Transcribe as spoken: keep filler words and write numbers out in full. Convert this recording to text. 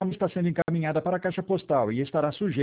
está sendo encaminhada para a caixa postal e estará sujeita